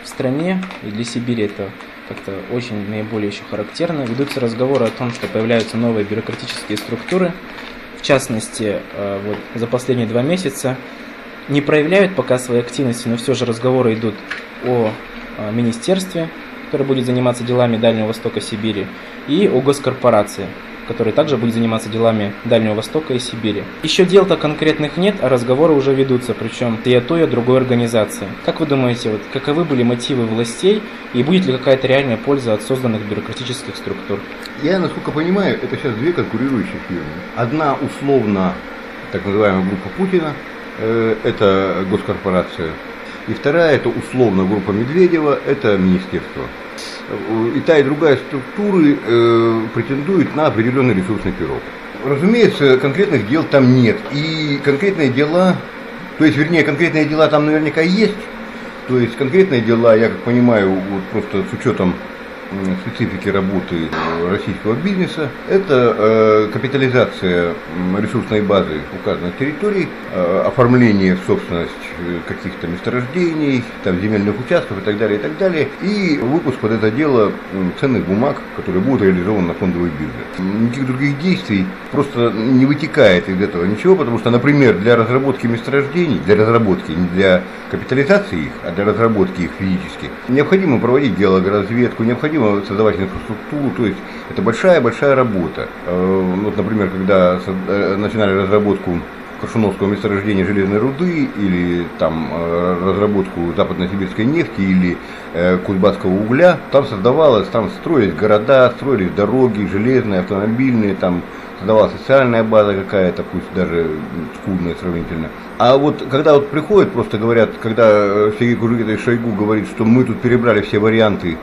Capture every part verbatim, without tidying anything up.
в стране, и для Сибири это как-то очень наиболее еще характерно, ведутся разговоры о том, что появляются новые бюрократические структуры. В частности, вот за последние два месяца не проявляют пока своей активности, но все же разговоры идут о министерстве, которое будет заниматься делами Дальнего Востока, Сибири, и о госкорпорации, который также будет заниматься делами Дальнего Востока и Сибири. Еще дел-то конкретных нет, а разговоры уже ведутся, причем и о той, и о другой организации. Как вы думаете, вот, каковы были мотивы властей, и будет ли какая-то реальная польза от созданных бюрократических структур? Я, насколько понимаю, это сейчас две конкурирующие фирмы. Одна условно, так называемая группа Путина, э, это госкорпорация, и вторая, это условно группа Медведева, это министерство. И та, и другая структуры э, претендуют на определенный ресурсный пирог. Разумеется, конкретных дел там нет. И конкретные дела, то есть, вернее, конкретные дела там наверняка есть. То есть, конкретные дела, я как понимаю, вот просто с учетом специфики работы российского бизнеса, это э, капитализация ресурсной базы указанных территорий, э, оформление в собственность каких-то месторождений, там, земельных участков и так далее, и так далее, и выпуск под это дело ценных бумаг, которые будут реализованы на фондовой бирже. Никаких других действий просто не вытекает из этого ничего, потому что, например, для разработки месторождений, для разработки, не для капитализации их, а для разработки их физически, необходимо проводить геологоразведку, необходимо создавать инфраструктуру, то есть это большая-большая работа. Вот, например, когда начинали разработку Коршуновского месторождения железной руды, или там разработку западно-сибирской нефти, или э, кузбасского угля, там создавалось, там строились города, строились дороги, железные, автомобильные, там создавалась социальная база какая-то, пусть даже скудная сравнительно. А вот когда вот приходят, просто говорят, когда Сергей Кужугетович Шойгу говорит, что мы тут перебрали все варианты,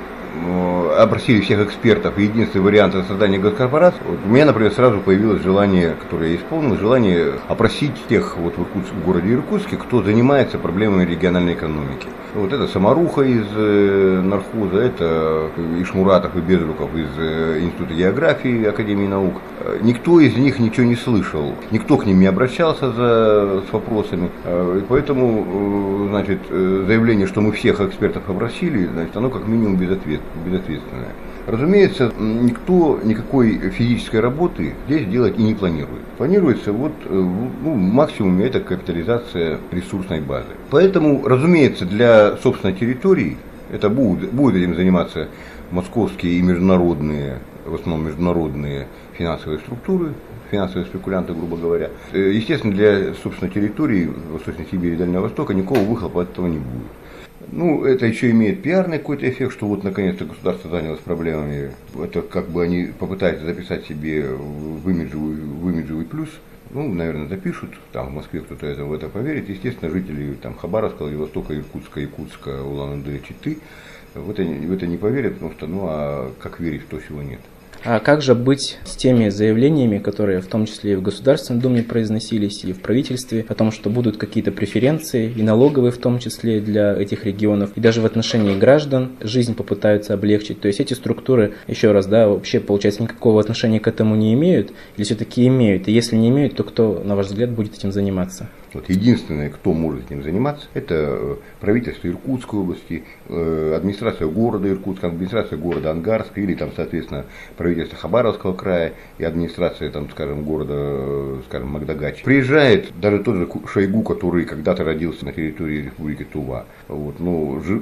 опросили всех экспертов, и единственный вариант создания госкорпорации, вот у меня, например, сразу появилось желание, которое я исполнил, желание опросить тех вот в, Иркутск, в городе Иркутске, кто занимается проблемами региональной экономики. Вот это Самаруха из э, нархоза, это Ишмуратов и Безруков из э, Института географии Академии наук. Никто из них ничего не слышал, никто к ним не обращался за, с вопросами, и поэтому, значит, заявление, что мы всех экспертов опросили, значит, оно как минимум безответ, безответственное. Разумеется, никто никакой физической работы здесь делать и не планирует. Планируется вот, ну, максимум это капитализация ресурсной базы. Поэтому, разумеется, для собственной территории, это будут, будут этим заниматься московские и международные, в основном международные финансовые структуры, финансовые спекулянты, грубо говоря. Естественно, для собственной территории Восточной Сибири и Дальнего Востока никакого выхлопа от этого не будет. Ну, это еще имеет пиарный какой-то эффект, что вот наконец-то государство занялось проблемами. Это как бы они попытаются записать себе в имиджевый, в имиджевый плюс. Ну, наверное, запишут, там в Москве кто-то это, в это поверит. Естественно, жители там Хабаровска, Владивостока, Иркутска, Якутска, Улан-Удэ, Читы в это, в это не поверят, потому что, ну, а как верить в то, чего нет? А как же быть с теми заявлениями, которые в том числе и в Государственной Думе произносились, и в правительстве, о том, что будут какие-то преференции, и налоговые в том числе для этих регионов, и даже в отношении граждан жизнь попытаются облегчить. То есть эти структуры, еще раз, да, вообще, получается, никакого отношения к этому не имеют, или все-таки имеют? И если не имеют, то кто, на ваш взгляд, будет этим заниматься? Вот единственное, кто может этим заниматься, это правительство Иркутской области, администрация города Иркутска, администрация города Ангарска, или там, соответственно, правительство Хабаровского края и администрация, там, скажем, города, скажем, Магдагачи. Приезжает даже тот же Шойгу, который когда-то родился на территории Республики Тува, вот, ну, жи,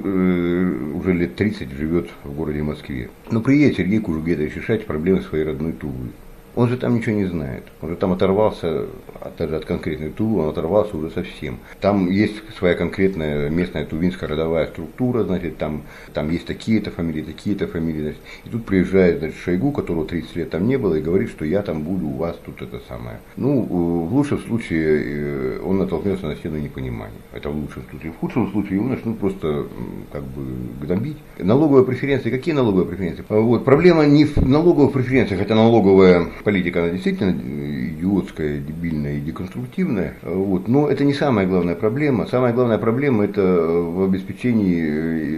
уже лет тридцать живет в городе Москве. Но приедет Сергей Кужугетович решать проблемы своей родной Тувы. Он же там ничего не знает, он же там оторвался от, даже от конкретной Тувы, он оторвался уже совсем. Там есть своя конкретная местная тувинская родовая структура, значит, там, там есть такие-то фамилии, такие-то фамилии, значит. И тут приезжает, значит, Шойгу, которого тридцать лет там не было, и говорит, что я там буду у вас тут это самое. Ну, в лучшем случае он натолкнется на стену непонимания. Это в лучшем случае. В худшем случае его начнут просто как бы гнобить. Налоговые преференции, какие налоговые преференции? Вот, проблема не в налоговых преференциях, это налоговая политика, она действительно идиотская, дебильная и деконструктивная, вот. Но это не самая главная проблема. Самая главная проблема это в обеспечении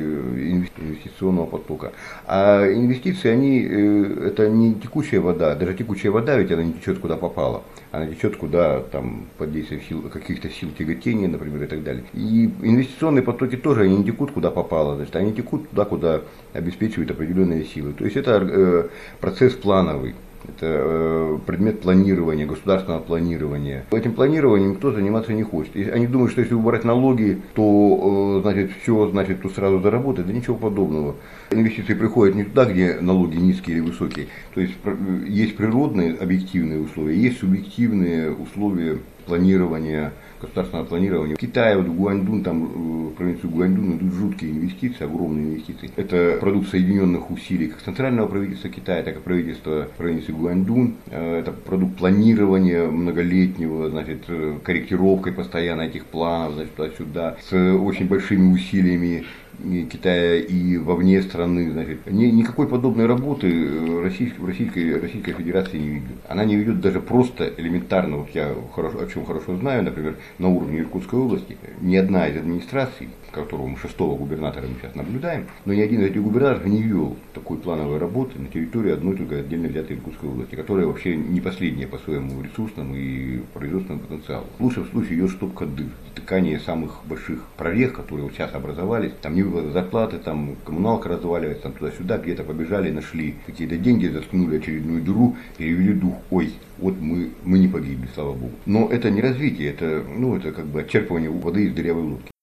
инвестиционного потока. А инвестиции, они, это не текущая вода, даже текущая вода, ведь она не течет куда попало, она течет куда там под действием сил, каких-то сил тяготения, например, и так далее. И инвестиционные потоки тоже, они не текут куда попало, значит, они текут туда, куда обеспечивают определенные силы. То есть это э, процесс плановый. Это э, предмет планирования, государственного планирования. Этим планированием никто заниматься не хочет. Если они думают, что если убрать налоги, то э, значит все, значит, то сразу заработает. Да ничего подобного. Инвестиции приходят не туда, где налоги низкие или высокие. То есть есть природные объективные условия, есть субъективные условия планирования, государственного планирования. В Китае, вот в Гуаньдун, там в провинцию Гуаньдун идут жуткие инвестиции, огромные инвестиции. Это продукт соединенных усилий как центрального правительства Китая, так и правительства провинции Гуаньдун. Это продукт планирования многолетнего, значит, корректировкой постоянно этих планов, значит, туда-сюда, с очень большими усилиями Китая и вовне страны, значит, ни, никакой подобной работы Российской, Российской, Российской Федерации не ведет. Она не ведет даже просто элементарно, вот я хорошо, о чем хорошо знаю, например, на уровне Иркутской области, ни одна из администраций, которого мы шестого губернатора мы сейчас наблюдаем, но ни один из этих губернаторов не вел такой плановой работы на территории одной только отдельно взятой Иркутской области, которая вообще не последняя по своему ресурсному и производственному потенциалу. В лучшем случае ее штопка дыр, затыкание самых больших прорех, которые вот сейчас образовались, там не выплаты зарплаты, там коммуналка разваливается, там туда-сюда, где-то побежали, нашли какие-то деньги, заткнули очередную дыру, перевели дух, ой, вот мы, мы не погибли, слава богу. Но это не развитие, это, ну, это как бы отчерпывание воды из дырявой лодки.